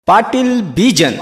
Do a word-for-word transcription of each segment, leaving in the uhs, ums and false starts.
पाटिल बीजन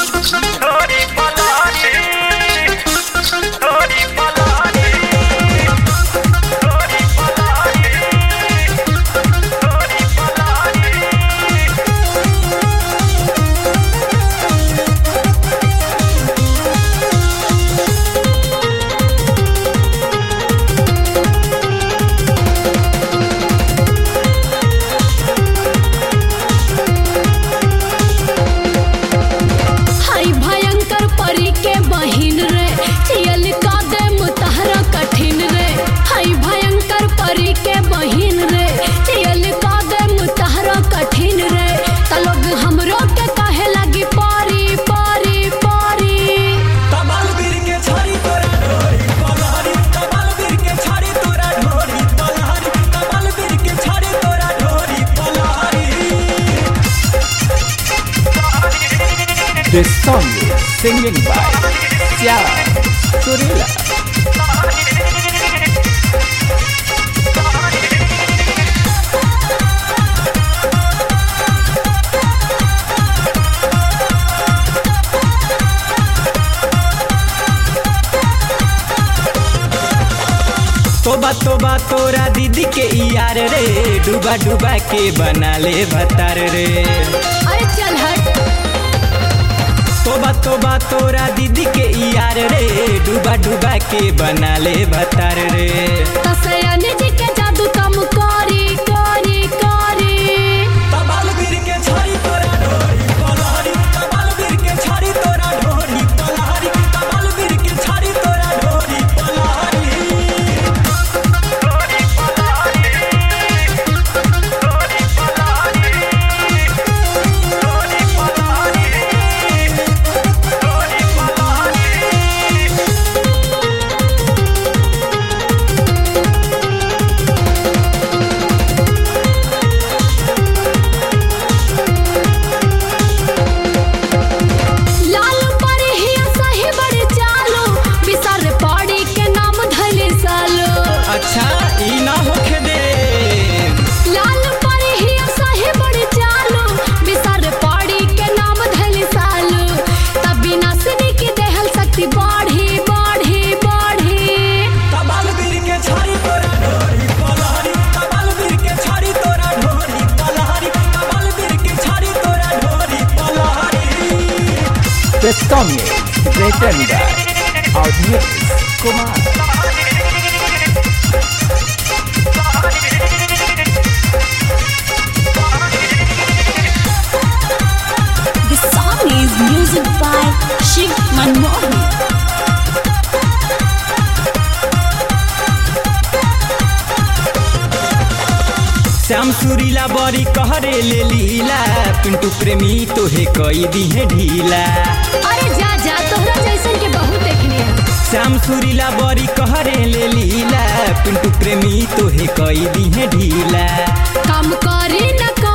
The song is singing by Ciara Surila. तोबा तोबा तोरा दीदी के यार रे, डूबा डूबा के बना ले भतार रे। अरे चल हट। तोबा तोबा तोरा दीदी के यार रे, डूबा डूबा के बना ले भतार रे। तसयन जी के जादू कम करी करी करी। तबाल वीर के छाड़ी तोरा ढोरी पलहरी, तबाल वीर के छाड़ी तोरा ढोरी पलहरी, तबाल वीर के छाड़ी तोरा ढोरी पलहरी। अच्छा ई ना होखे दे। लाल परी ही सही बड़ी चालू, बिसर पड़ी के नाम धैली सालू। तभी नासनी की देहल शक्ति बढ़ी बढ़ी बढ़ी। तबाल वीर के छाड़ी तोरा ढोरी पलहरी, तबाल वीर के छाड़ी तोरा ढोरी पलहरी, तबाल वीर के छाड़ी तोरा ढोरी पलहरी। The song is written by Audience Kumar. The song is music by Shiv Manmohan. Shyam सुरीला बड़ी कहरे ले लीला, पिंटू प्रेमी तोहे कई दी है ढीला। अरे जा जा, तोहरा जैसन के बहुत देखने हैं। श्याम सुरीला बड़ी कहरे ले लीला, पिंटू प्रेमी तोहे कई दी है ढीला। काम करी न